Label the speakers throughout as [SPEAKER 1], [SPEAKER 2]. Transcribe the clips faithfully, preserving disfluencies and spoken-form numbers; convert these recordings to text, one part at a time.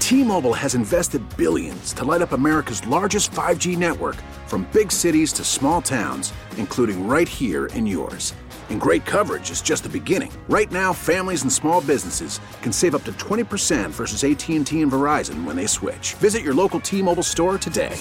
[SPEAKER 1] T-Mobile has invested billions to light up America's largest five G network, from big cities to small towns, including right here in yours. And great coverage is just the beginning. Right now, families and small businesses can save up to twenty percent versus A T and T and Verizon when they switch. Visit your local T-Mobile store today.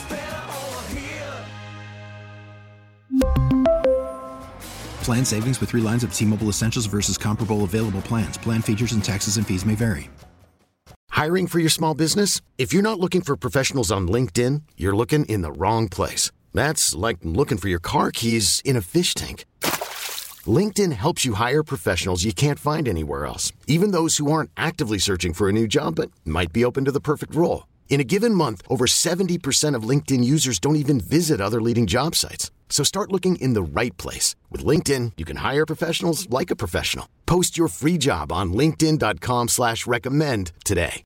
[SPEAKER 2] Plan savings with three lines of T-Mobile Essentials versus comparable available plans. Plan features and taxes and fees may vary.
[SPEAKER 3] Hiring for your small business? If you're not looking for professionals on LinkedIn, you're looking in the wrong place. That's like looking for your car keys in a fish tank. LinkedIn helps you hire professionals you can't find anywhere else, even those who aren't actively searching for a new job but might be open to the perfect role. In a given month, over seventy percent of LinkedIn users don't even visit other leading job sites. So start looking in the right place. With LinkedIn, you can hire professionals like a professional. Post your free job on linkedin.com slash recommend today.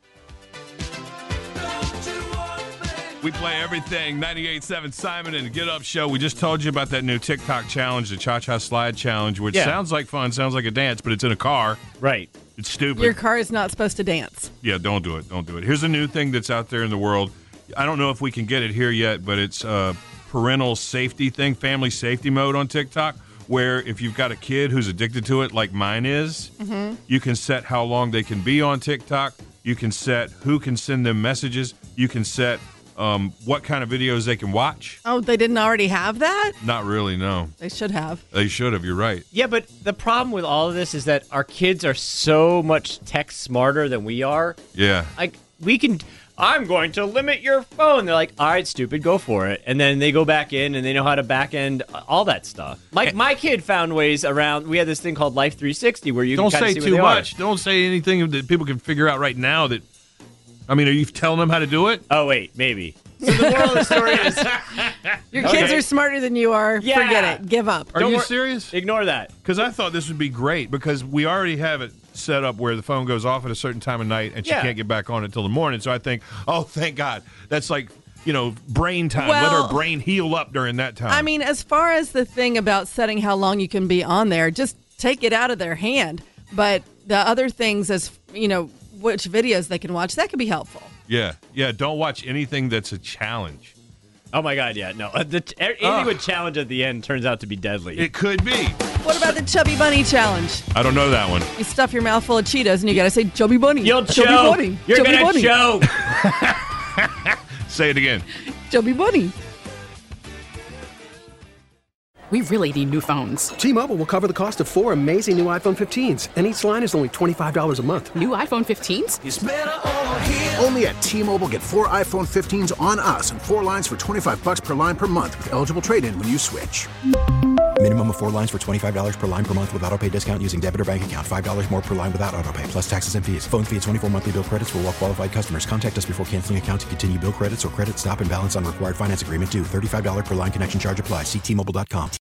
[SPEAKER 4] We play everything. ninety-eight point seven Simon and the Get Up Show. We just told you about that new TikTok challenge, the Cha-Cha Slide Challenge, which
[SPEAKER 5] Yeah.
[SPEAKER 4] sounds like fun, sounds like a dance, but it's in a car.
[SPEAKER 5] Right.
[SPEAKER 4] It's stupid.
[SPEAKER 6] Your car is not supposed to dance.
[SPEAKER 4] Yeah, don't do it. Don't do it. Here's a new thing that's out there in the world. I don't know if we can get it here yet, but it's a parental safety thing, family safety mode on TikTok, where if you've got a kid who's addicted to it like mine is,
[SPEAKER 6] Mm-hmm.
[SPEAKER 4] you can set how long they can be on TikTok. You can set who can send them messages. You can set um, what kind of videos they can watch.
[SPEAKER 6] Oh, they didn't already have that?
[SPEAKER 4] Not really, no.
[SPEAKER 6] They should have.
[SPEAKER 4] They should have. You're right.
[SPEAKER 5] Yeah, but the problem with all of this is that our kids are so much tech smarter than we are.
[SPEAKER 4] Yeah.
[SPEAKER 5] Like, we can... I'm going to limit your phone. They're like, all right, stupid, go for it. And then they go back in and they know how to back end all that stuff. Like, my kid found ways around. We had this thing called Life three sixty where you
[SPEAKER 4] Don't
[SPEAKER 5] can
[SPEAKER 4] say
[SPEAKER 5] see
[SPEAKER 4] too
[SPEAKER 5] where they
[SPEAKER 4] much.
[SPEAKER 5] Are.
[SPEAKER 4] Don't say anything that people can figure out right now that... I mean, are you telling them how to do it?
[SPEAKER 5] Oh, wait, maybe. So the moral of the story is...
[SPEAKER 6] Your
[SPEAKER 5] Okay.
[SPEAKER 6] kids are smarter than you are.
[SPEAKER 5] Yeah.
[SPEAKER 6] Forget it. Give up.
[SPEAKER 4] Are
[SPEAKER 5] Don't
[SPEAKER 4] you
[SPEAKER 5] wor-
[SPEAKER 4] serious?
[SPEAKER 5] Ignore that.
[SPEAKER 4] Because I thought this would be great because we already have it set up where the phone goes off at a certain time of night and she
[SPEAKER 5] Yeah.
[SPEAKER 4] can't get back on until the morning. So I think, oh, thank God. That's like, you know, brain time. Let
[SPEAKER 6] Well,
[SPEAKER 4] her brain heal up during that time.
[SPEAKER 6] I mean, as far as the thing about setting how long you can be on there, just take it out of their hand. But the other things, as you know, which videos they can watch, that could be helpful.
[SPEAKER 4] yeah. Yeah. Don't watch anything that's a challenge.
[SPEAKER 5] Oh, my God, yeah. No, uh, the, anything
[SPEAKER 4] Ugh.
[SPEAKER 5] with challenge at the end turns out to be deadly.
[SPEAKER 4] It could be.
[SPEAKER 6] What about the Chubby Bunny challenge?
[SPEAKER 4] I don't know that one.
[SPEAKER 6] You stuff your mouth full of Cheetos and you got to say Chubby Bunny.
[SPEAKER 5] You'll
[SPEAKER 6] Chubby
[SPEAKER 5] choke.
[SPEAKER 6] Bunny.
[SPEAKER 5] You're
[SPEAKER 6] Chubby
[SPEAKER 5] going to
[SPEAKER 6] Bunny.
[SPEAKER 5] choke.
[SPEAKER 4] Say it again.
[SPEAKER 6] Chubby Bunny.
[SPEAKER 7] We really need new phones.
[SPEAKER 8] T-Mobile will cover the cost of four amazing new iPhone fifteens, and each line is only twenty-five dollars a month.
[SPEAKER 7] New iPhone fifteens?
[SPEAKER 1] Only at T-Mobile, get four iPhone fifteens on us and four lines for twenty-five bucks per line per month with eligible trade-in when you switch.
[SPEAKER 2] Minimum of four lines for twenty-five dollars per line per month with autopay discount using debit or bank account. five dollars more per line without autopay, plus taxes and fees. Phone fee at twenty-four monthly bill credits for well-qualified customers. Contact us before canceling account to continue bill credits or credit stop and balance on required finance agreement due. thirty-five dollars per line connection charge applies. See T Mobile dot com.